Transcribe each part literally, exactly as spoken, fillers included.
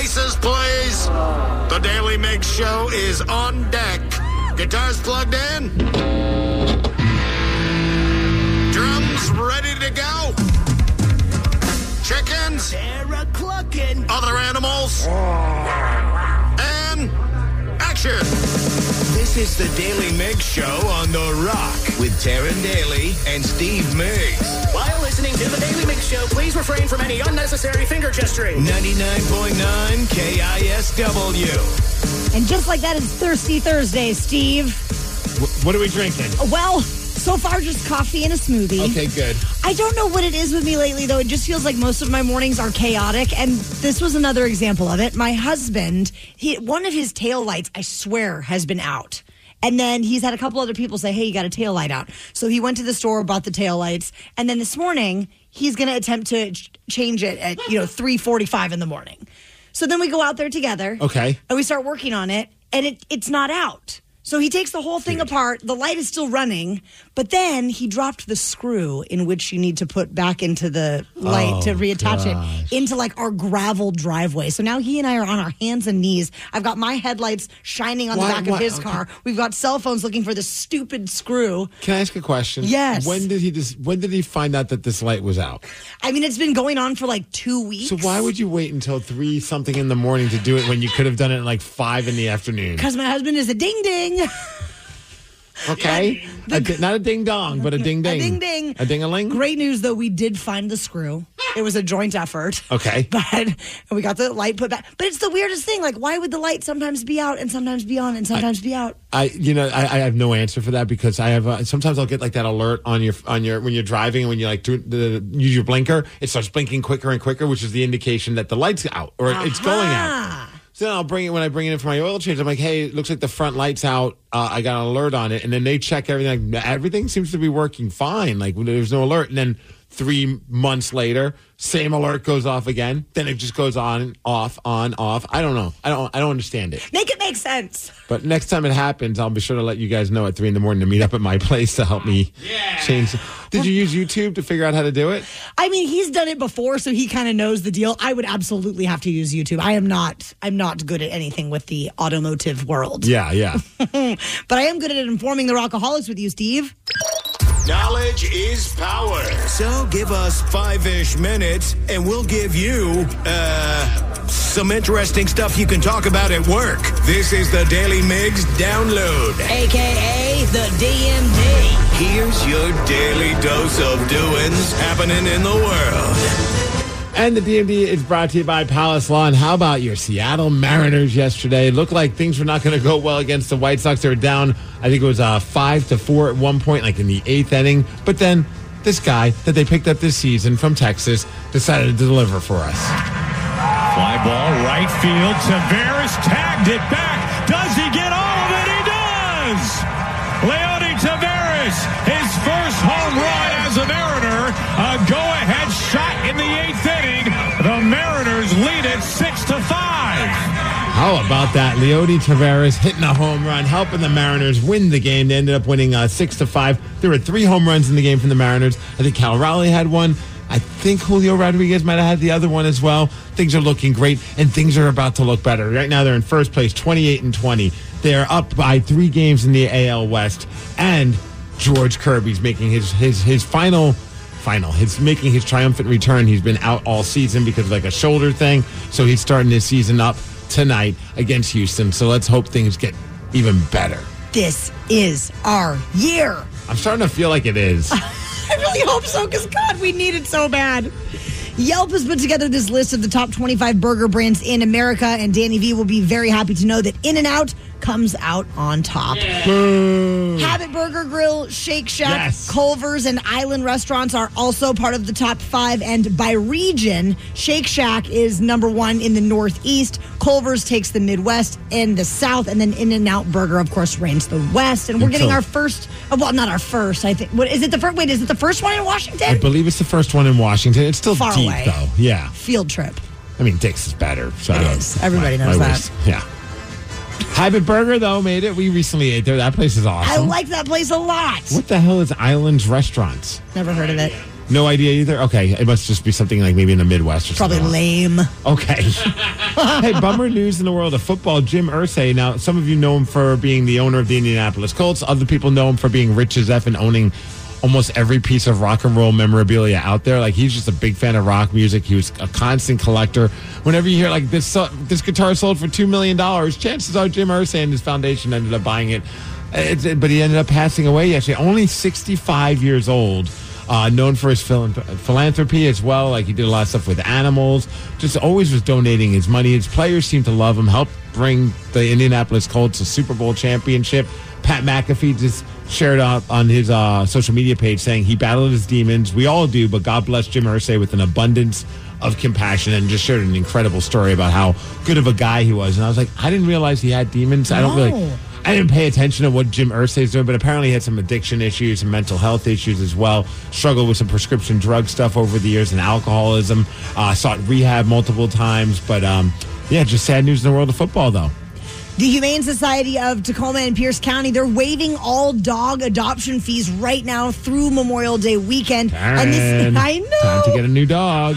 Faces, please. The Daily Mix Show is on deck. Guitars plugged in. Drums ready to go. Chickens. They're a-clucking. Other animals. And action. This is the Daily Mix Show on The Rock with Taryn Daly and Steve Miggs. While listening to the Daily Mix Show, please refrain from any unnecessary finger gesturing. ninety-nine point nine K I S W. And just like that, it's Thirsty Thursday, Steve. What are we drinking? Well, so far just coffee and a smoothie. Okay, good. I don't know what it is with me lately, though. It just feels like most of my mornings are chaotic, and this was another example of it. My husband, he, one of his taillights, I swear, has been out. And then he's had a couple other people say, hey, you got a tail light out. So he went to the store, bought the tail lights, and then this morning, he's going to attempt to ch- change it at, you know, three forty-five in the morning. So then we go out there together. Okay. And we start working on it, and it it's not out. So he takes the whole thing Dude. apart. The light is still running, but then he dropped the screw in which you need to put back into the light Oh, to reattach gosh. it into like our gravel driveway. So now he and I are on our hands and knees. I've got my headlights shining on Why- the back why- of his okay. car. We've got cell phones looking for this stupid screw. Can I ask a question? Yes. When did he just? When did he find out that this light was out? I mean, it's been going on for like two weeks. So why would you wait until three something in the morning to do it when you could have done it at like five in the afternoon? Because my husband is a ding ding. Okay, a di- not a ding dong, but a ding ding, A ding ding. a ding a ling. Great news, though, we did find the screw. It was a joint effort. Okay. But and we got the light put back. But it's the weirdest thing. Like, why would the light sometimes be out and sometimes be on and sometimes be out? I, you know, I, I have no answer for that because I have. Uh, sometimes I'll get like that alert on your on your when you're driving and when you like do the use your blinker, it starts blinking quicker and quicker, which is the indication that the light's out or it's going out. Ah. So then I'll bring it when I bring it in for my oil change. I'm like, hey, it looks like the front light's out. Uh, I got an alert on it, and then they check everything. Like, everything seems to be working fine. Like there's no alert, and then three months later, same alert goes off again. Then it just goes on, off, on, off. I don't know. I don't. I don't understand it. Make it make sense. But next time it happens, I'll be sure to let you guys know at three in the morning to meet up at my place to help me change. Did you use YouTube to figure out how to do it? I mean, he's done it before, so he kind of knows the deal. I would absolutely have to use YouTube. I am not. I'm not good at anything with the automotive world. Yeah, yeah. But I am good at informing the Rockaholics with you, Steve. Knowledge is power. So give us five-ish minutes, and we'll give you, uh, some interesting stuff you can talk about at work. This is the Daily Mix Download. A K A the D M D. Here's your daily dose of doings happening in the world. And the D M D is brought to you by Palace Lawn. How about your Seattle Mariners yesterday? Looked like things were not going to go well against the White Sox. They were down, I think it was uh, five to four at one point, like in the eighth inning. But then this guy that they picked up this season from Texas decided to deliver for us. Fly ball, right field. Tavares tagged it back. Does he get all of it? He does! Leody Tavares, his first home run as a Mariner. A go-ahead shot in the eighth inning. The Mariners lead it six to five. How about that? Leody Tavares hitting a home run, helping the Mariners win the game. They ended up winning uh, six to five. There were three home runs in the game from the Mariners. I think Cal Raleigh had one. I think Julio Rodriguez might have had the other one as well. Things are looking great, and things are about to look better. Right now, they're in first place, twenty-eight and twenty. They're up by three games in the A L West, and George Kirby's making his his his final. Final. He's making his triumphant return. He's been out all season because of like a shoulder thing. So he's starting his season up tonight against Houston. So let's hope things get even better. This is our year. I'm starting to feel like it is. I really hope so, because, God, we need it so bad. Yelp has put together this list of the top twenty-five burger brands in America, and Danny V will be very happy to know that In-N-Out comes out on top. Boom. Habit Burger Grill, Shake Shack, Yes. Culver's, and Island restaurants are also part of the top five. And by region, Shake Shack is number one in the Northeast. Culver's takes the Midwest and the South. And then In-N-Out Burger, of course, reigns the West. And we're Until- getting our first, uh, well, not our first, I think. What is it the first? Wait, is it the first one in Washington? I believe it's the first one in Washington. It's still Far deep, away. though. Yeah. Field trip. I mean, Dick's is better. So It I don't- is. Everybody my- knows my that. worst. Yeah. Habit Burger, though, made it. We recently ate there. That place is I awesome. like that place a lot. What the hell is Island's Restaurants? Never heard of it. No idea either? Okay, it must just be something like maybe in the Midwest or Probably something. lame. Okay. Hey, bummer news in the world of football. Jim Irsay. Now, some of you know him for being the owner of the Indianapolis Colts. Other people know him for being rich as F and owning almost every piece of rock and roll memorabilia out there. Like, he's just a big fan of rock music. He was a constant collector. Whenever you hear, like, this uh, this guitar sold for two million dollars, chances are Jim Irsay and his foundation ended up buying it. It's, but he ended up passing away yesterday. Only sixty-five years old. Uh, known for his philanthropy as well. Like, he did a lot of stuff with animals. Just always was donating his money. His players seem to love him. Helped bring the Indianapolis Colts a Super Bowl championship. Pat McAfee just shared up on his uh, social media page saying he battled his demons. We all do, but God bless Jim Irsay with an abundance of compassion, and just shared an incredible story about how good of a guy he was. And I was like, I didn't realize he had demons. I don't really... I didn't pay attention to what Jim Irsay is doing, but apparently he had some addiction issues, some mental health issues as well. Struggled with some prescription drug stuff over the years and alcoholism. Uh, sought rehab multiple times. But, um, yeah, just sad news in the world of football, though. The Humane Society of Tacoma and Pierce County, they're waiving all dog adoption fees right now through Memorial Day weekend. Darn. And this, I know. Time to get a new dog.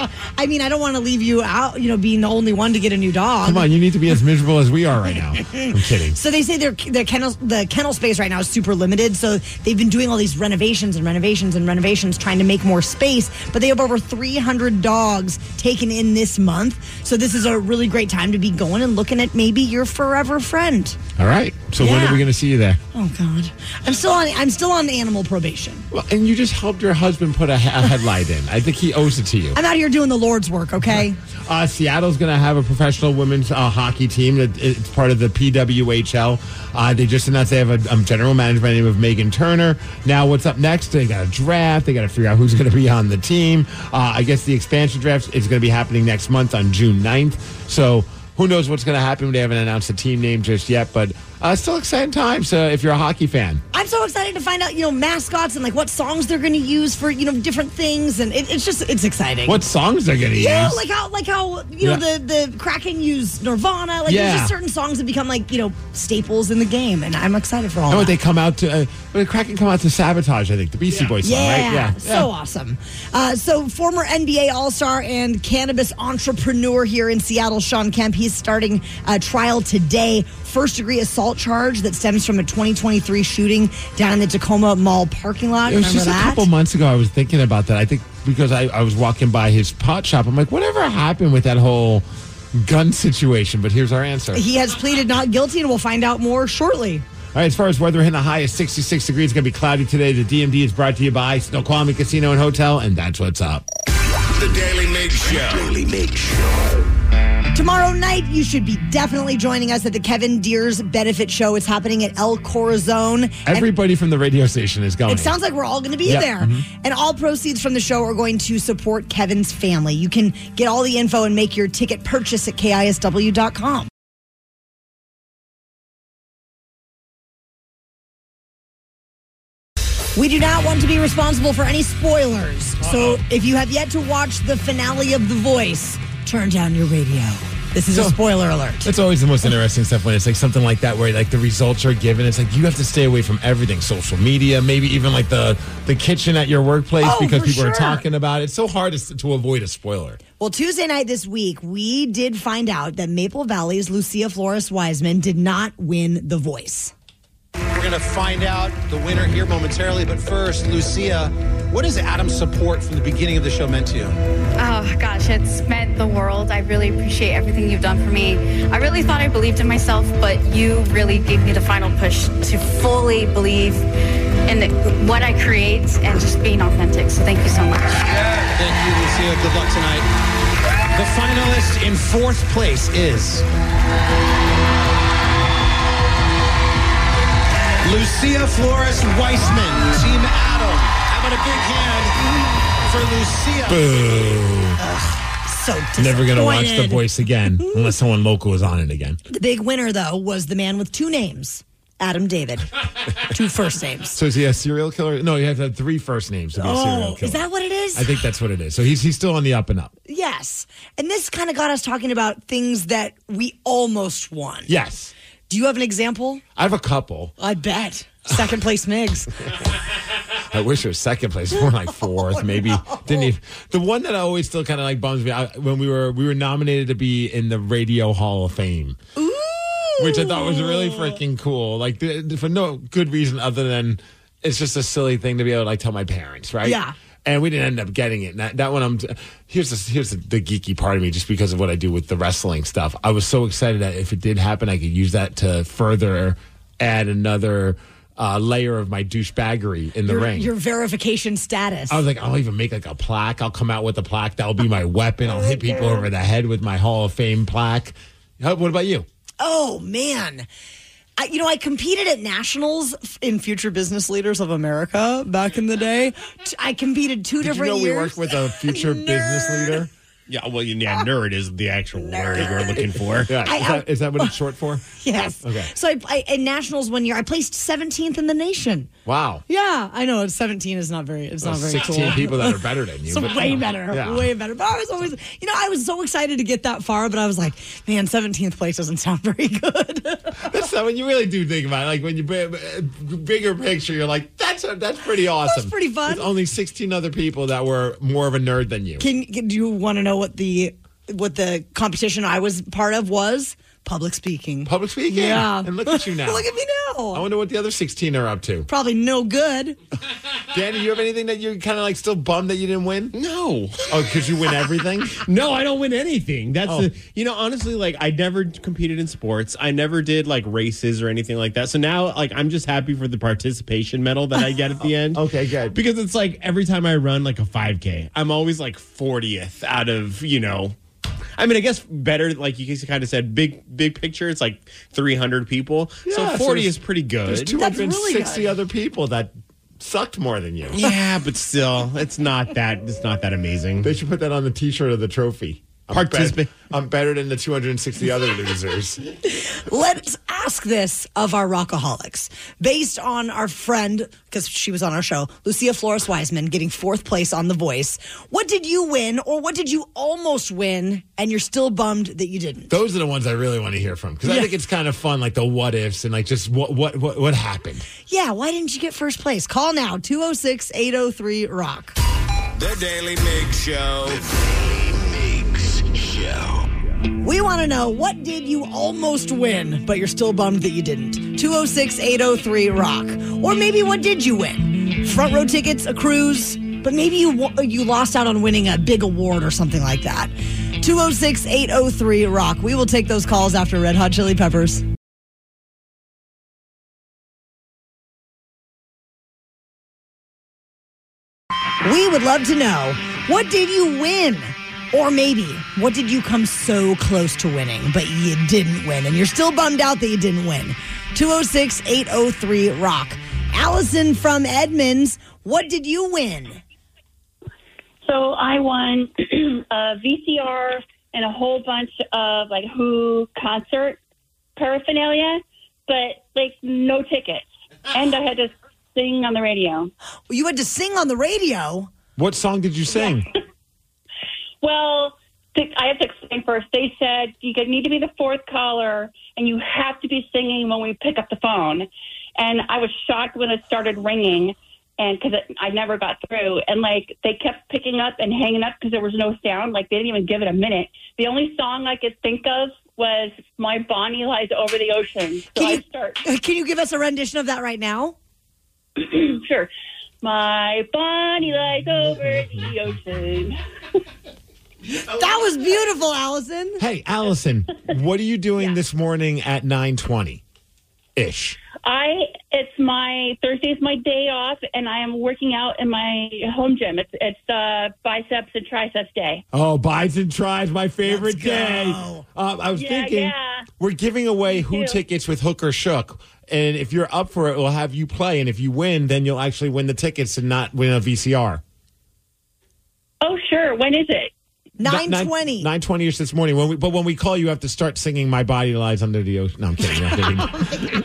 I mean, I don't want to leave you out, you know, being the only one to get a new dog. Come on, you need to be as miserable as we are right now. I'm kidding. So they say their their kennel the kennel space right now is super limited. So they've been doing all these renovations and renovations and renovations, trying to make more space. But they have over three hundred dogs taken in this month. So this is a really great time to be going and looking at maybe your forever friend. All right. So Yeah. when are we going to see you there? Oh God, I'm still on. I'm still on animal probation. Well, and you just helped your husband put a, a headlight in. I think he owes it to you. I'm out here doing the Lord's work. Okay. Uh, Seattle's going to have a professional women's uh, hockey team. It, it's part of the P W H L. Uh, they just announced they have a um, general manager by the name of Megan Turner. Now, what's up next? They got a draft. They got to figure out who's going to be on the team. Uh, I guess the expansion draft is going to be happening next month on June ninth. So who knows what's going to happen? They haven't announced the team name just yet, but uh, still exciting times uh, if you're a hockey fan. I'm so excited to find out, you know, mascots and like what songs they're going to use for, you know, different things, and it, it's just it's exciting. What songs they're going to Yeah, use? like how like how you Yeah. know the the Kraken use Nirvana. Like Yeah. there's just certain songs that become like, you know, staples in the game, and I'm excited for all Oh, that. they come out to uh, the Kraken come out to Sabotage, I think, the Beastie Boys song, Yeah, right? so awesome. Uh, so former N B A All-Star and cannabis entrepreneur here in Seattle, Sean Kemp, he's starting a trial today. First-degree assault charge that stems from a twenty twenty-three shooting down in the Tacoma Mall parking lot. It was Remember just that? a couple months ago I was thinking about that. I think because I, I was walking by his pot shop. I'm like, whatever happened with that whole gun situation? But here's our answer. He has pleaded not guilty, and we'll find out more shortly. All right, as far as weather, hitting the high is sixty-six degrees. It's going to be cloudy today. The D M D is brought to you by Snoqualmie Casino and Hotel, and that's what's up. The Daily Mig Show. Daily Mig Show. Tomorrow night, you should be definitely joining us at the Kevin Deers Benefit Show. It's happening at El Corazon. Everybody from the radio station is going. It sounds like we're all going to be Yep. there. Mhm. And all proceeds from the show are going to support Kevin's family. You can get all the info and make your ticket purchase at K I S W dot com. We do not want to be responsible for any spoilers. Uh-oh. So if you have yet to watch the finale of The Voice, turn down your radio. This is So, a spoiler alert. That's always the most interesting stuff when it's like something like that where like the results are given. It's like you have to stay away from everything, social media, maybe even like the, the kitchen at your workplace Oh, because for people sure. are talking about it. It's so hard to, to avoid a spoiler. Well, Tuesday night this week, we did find out that Maple Valley's Lucia Flores Wiseman did not win The Voice. We're going to find out the winner here momentarily. But first, Lucia, what has Adam's support from the beginning of the show meant to you? Oh, gosh, it's meant the world. I really appreciate everything you've done for me. I really thought I believed in myself, but you really gave me the final push to fully believe in what I create and just being authentic. So thank you so much. Thank you, Lucia. Good luck tonight. The finalist in fourth place is Lucia Flores Weissman, Team Adam. How about a big hand for Lucia? Boo. Ugh, so disappointed. Never going to watch The Voice again unless someone local is on it again. The big winner, though, was the man with two names, Adam David. Two first names. So is he a serial killer? No, you have to have three first names to be a serial Oh, killer. is that what it is? I think that's what it is. So he's he's still on the up and up. Yes. And this kind of got us talking about things that we almost won. Yes. Do you have an example? I have a couple. I bet. Second place Migs. I I wish it was second place, more like fourth, maybe. no. Didn't even. The one that always still kind of like bums me out when we were we were nominated to be in the Radio Hall of Fame, Ooh. which I thought was really freaking cool. Like the, for no good reason other than it's just a silly thing to be able to like tell my parents, right? Yeah. And we didn't end up getting it. And that, that one, I'm here's the, here's the, the geeky part of me, just because of what I do with the wrestling stuff. I was so excited that if it did happen, I could use that to further add another uh, layer of my douchebaggery in the your, ring. Your verification status. I was like, I'll even make like a plaque. I'll come out with a plaque. That'll be my weapon. I'll hit people over the head with my Hall of Fame plaque. How, what about you? Oh, man. I, you know, I competed at nationals in Future Business Leaders of America back in the day. I competed two Did different you know years. we worked with a future business leader? Yeah, well, yeah, nerd is the actual word we're looking for. Yeah, I- is, that, is that what it's short for? Yes. Okay. So I, I in nationals one year, I placed seventeenth in the nation. Wow. Yeah, I know. It's seventeen is not very. It's not very sixteen cool. people that are better than you. So but, way you know, better, yeah. way better. But I was always, you know, I was so excited to get that far, but I was like, man, seventeenth place doesn't sound very good. That's not, when you really do think about it. Like when you bigger picture, you're like, that's a, that's pretty awesome. That's pretty fun. There's only sixteen other people that were more of a nerd than you. Can, can do you want to know what the what the competition I was part of was? Public speaking. Public speaking? Yeah. And look at you now. Look at me now. I wonder what the other sixteen are up to. Probably no good. Danny, you have anything that you're kind of like still bummed that you didn't win? No. Oh, because you win everything? No, I don't win anything. That's Oh. the, you know, honestly, like I never competed in sports. I never did like races or anything like that. So now, like, I'm just happy for the participation medal that I get at the end. Okay, good. Because it's like every time I run like a five K, I'm always like fortieth out of, you know, I mean, I guess better, like you kind of said, big big picture, it's like three hundred people. Yeah, so so forty there's- is pretty There's good. two hundred sixty good. other people that sucked more than you. Yeah, but still, it's not that it's not that amazing. They should put that on the T-shirt of the trophy. I'm, Participate- bet- I'm better than the two hundred sixty other losers. Let's ask this of our rockaholics. Based on our friend, because she was on our show, Lucia Flores Wiseman, getting fourth place on The Voice. What did you win, or what did you almost win, and you're still bummed that you didn't? Those are the ones I really want to hear from, because I Yeah. think it's kind of fun, like the what ifs and like just what what what, what happened. Yeah, why didn't you get first place? Call now, two oh six, eight oh three, rock. The Daily Mix Show. The Daily Mix Show. We want to know, what did you almost win, but you're still bummed that you didn't? two oh six, eight oh three, rock. Or maybe what did you win? Front row tickets, a cruise, but maybe you wa- you lost out on winning a big award or something like that. two oh six, eight oh three, rock. We will take those calls after Red Hot Chili Peppers. We would love to know, what did you win? Or maybe, what did you come so close to winning, but you didn't win, and you're still bummed out that you didn't win? two oh six, eight oh three, rock. Allison from Edmonds, what did you win? So I won a V C R and a whole bunch of like Who concert paraphernalia, but like no tickets. And I had to sing on the radio. You had to sing on the radio? What song did you sing? Well, th- I have to explain first. They said you could- need to be the fourth caller and you have to be singing when we pick up the phone. And I was shocked when it started ringing, and because I never got through. And like they kept picking up and hanging up because there was no sound. Like they didn't even give it a minute. The only song I could think of was "My Bonnie Lies Over the Ocean." So Can I you, start. can you give us a rendition of that right now? Sure. My Bonnie lies over the ocean. That was beautiful, Allison. Hey, Allison, what are you doing this morning at nine twenty ish? I it's my Thursday's my day off, and I am working out in my home gym. It's it's uh, biceps and triceps day. Oh, bites and tries, my favorite Let's go. day. Uh, I was Yeah, thinking yeah. we're giving away Who too. tickets with Hook or Shook. And if you're up for it, we'll have you play. And if you win, then you'll actually win the tickets and not win a V C R. Oh, sure. When is it? nine twenty. nine twenty-ish this morning. When we, but when we call, you have to start singing My Body Lies Under the Ocean. No, I'm kidding. I'm kidding.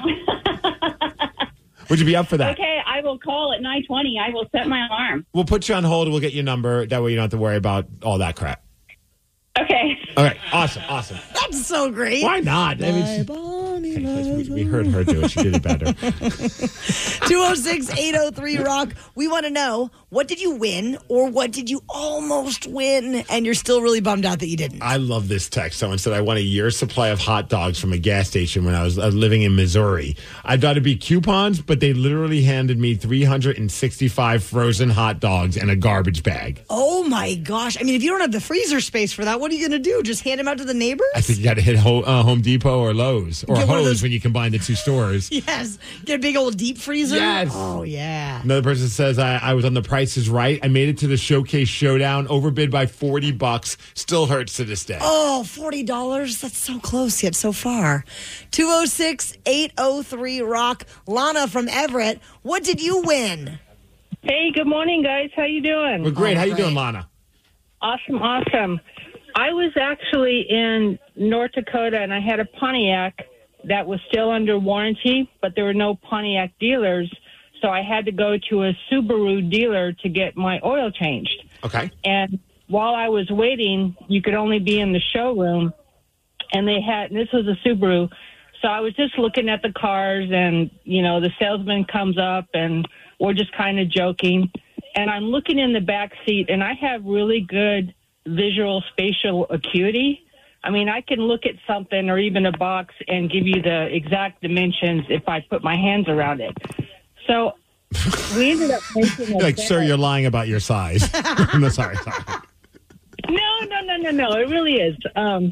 Would you be up for that? Okay, I will call at nine twenty. I will set my alarm. We'll put you on hold. We'll get your number. That way you don't have to worry about all that crap. Okay. All right. Awesome. Awesome. That's so great. Why not? I mean, My she- Bonnie we, we heard her do it. She did it better. two oh six, eight oh three, rock. We want to know, what did you win or what did you almost win and you're still really bummed out that you didn't? I love this text. Someone said, I won a year's supply of hot dogs from a gas station when I was uh, living in Missouri. I thought it'd be coupons, but they literally handed me three hundred sixty-five frozen hot dogs and a garbage bag. Oh, my gosh. I mean, if you don't have the freezer space for that, what are you going to do? Just hand them out to the neighbors? I think you got to hit Ho- uh, Home Depot or Lowe's or Get one of Hose those- when you combine the two stores. Yes. Get a big old deep freezer? Yes. Oh, yeah. Another person says, I, I was on The Price is Right. I made it to the Showcase Showdown, overbid by forty bucks. Still hurts to this day. Oh, forty dollars? That's so close yet so far. two oh six, eight oh three, rock. Lana from Everett, what did you win? Hey, good morning, guys. How you doing? We're great. Oh, How you great. doing, Lana? Awesome, awesome. I was actually in North Dakota, and I had a Pontiac that was still under warranty, but there were no Pontiac dealers, so I had to go to a Subaru dealer to get my oil changed. Okay. And while I was waiting, you could only be in the showroom, and they had, and this was a Subaru, so I was just looking at the cars, and, you know, the salesman comes up, and we're just kind of joking. And I'm looking in the back seat, and I have really good visual spatial acuity. I mean, I can look at something or even a box and give you the exact dimensions if I put my hands around it. So we ended up making a Like, bet. sir, you're lying about your size. No, sorry, sorry. No, no, no, no, no. It really is. Um,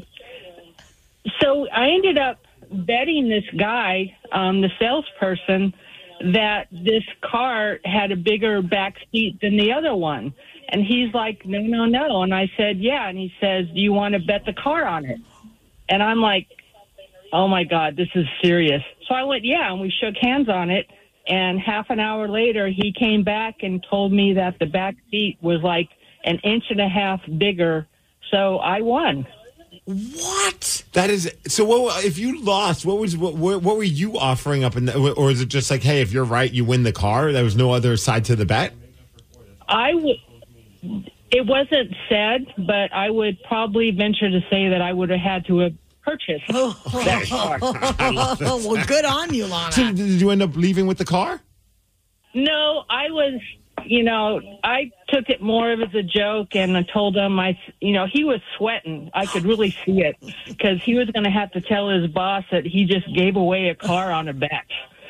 so I ended up betting this guy, um, the salesperson, that this car had a bigger back seat than the other one. And he's like, no, no, no. And I said, yeah. And he says, do you want to bet the car on it? And I'm like, oh, my God, this is serious. So I went, yeah, and we shook hands on it. And half an hour later, he came back and told me that the back seat was like an inch and a half bigger. So I won. What? That is so. What if you lost? What was what? What what were you offering up? In the, or is it just like, hey, if you're right, you win the car? There was no other side to the bet. I would. It wasn't said, but I would probably venture to say that I would have had to have purchased that car. Well, good on you, Lana. So did you end up leaving with the car? No, I was. You know, I took it more of as a joke, and I told him, I, you know, he was sweating. I could really see it because he was going to have to tell his boss that he just gave away a car on a bet.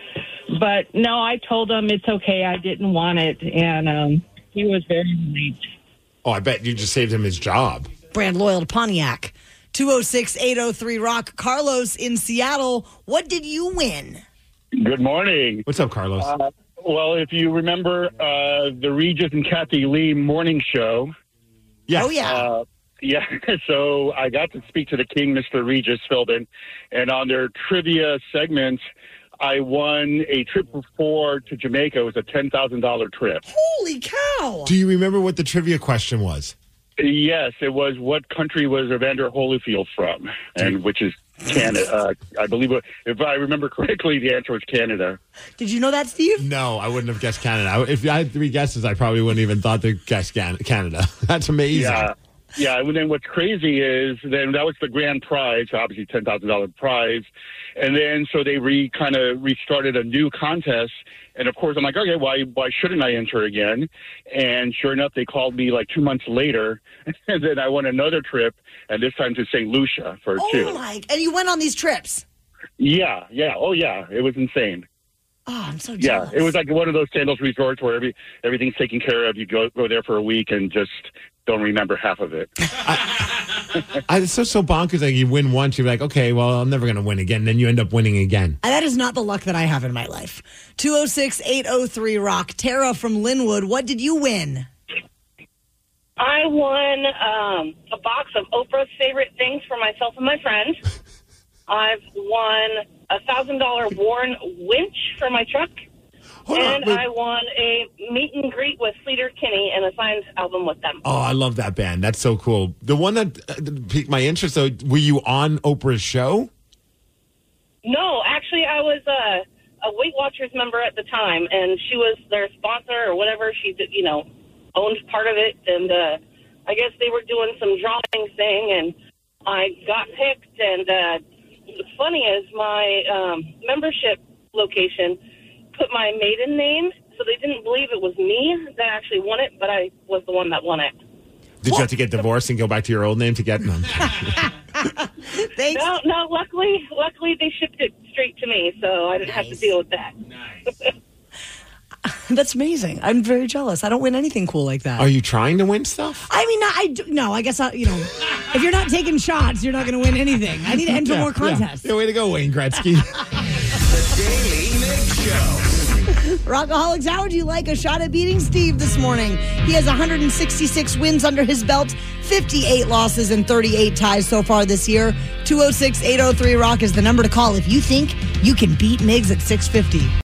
But no, I told him it's okay. I didn't want it, and um, he was very relieved. Oh, I bet you just saved him his job. Brand loyal to Pontiac. two oh six, eight oh three, rock. Carlos in Seattle, what did you win? Good morning. What's up, Carlos? Uh, well, if you remember uh, the Regis and Kathy Lee morning show. Yeah. Oh, yeah. Uh, yeah, so I got to speak to the king, Mister Regis Philbin, and on their trivia segment, I won a trip for four to Jamaica. It was a ten thousand dollars trip. Holy cow. Do you remember what the trivia question was? Yes, it was what country was Evander Holyfield from, and which is Canada. Uh, I believe, if I remember correctly, the answer was Canada. Did you know that, Steve? No, I wouldn't have guessed Canada. If I had three guesses, I probably wouldn't even thought to guess Can- Canada. That's amazing. Yeah. Yeah, and then what's crazy is then that was the grand prize, obviously ten thousand dollars prize. And then so they re kind of restarted a new contest. And of course, I'm like, okay, why why shouldn't I enter again? And sure enough, they called me like two months later. And then I won another trip, and this time to Saint Lucia for Oh, two. my. And you went on these trips? Yeah, yeah. Oh, yeah. It was insane. Oh, I'm so jealous. Yeah, it was like one of those sandals resorts where every everything's taken care of. You go go there for a week and just don't remember half of it. I, it's so so bonkers. Like you win once, you're like, okay, well, I'm never going to win again. And then you end up winning again. And that is not the luck that I have in my life. two oh six, eight oh three, rock. Tara from Linwood, what did you win? I won um, a box of Oprah's favorite things for myself and my friends. I've won a one thousand dollars Warren winch for my truck. Hold on, and wait. I won a meet and greet with Sleater Kinney and a signed album with them. Oh, I love that band. That's so cool. The one that uh, piqued my interest, though, were you on Oprah's show? No, actually, I was a, a Weight Watchers member at the time, and she was their sponsor or whatever. She, did, you know, owned part of it, and uh, I guess they were doing some drawing thing, and I got picked, and uh, funny is my um, membership location put my maiden name, so they didn't believe it was me that actually won it, but I was the one that won it. Did you have to get divorced and go back to your old name to get them? Thanks. No, no. Luckily, luckily they shipped it straight to me, so I didn't have to deal with that. That's amazing. I'm very jealous. I don't win anything cool like that. Are you trying to win stuff? I mean, I do, no. I guess I, you know, if you're not taking shots, you're not going to win anything. I need to enter Yeah, more contests. Yeah. Yeah, way to go, Wayne Gretzky. The Daily Mix Show. Rockaholics, how would you like a shot at beating Steve this morning? He has one hundred sixty-six wins under his belt, fifty-eight losses, and thirty-eight ties so far this year. two oh six, eight oh three, ROCK is the number to call if you think you can beat Migs at six fifty.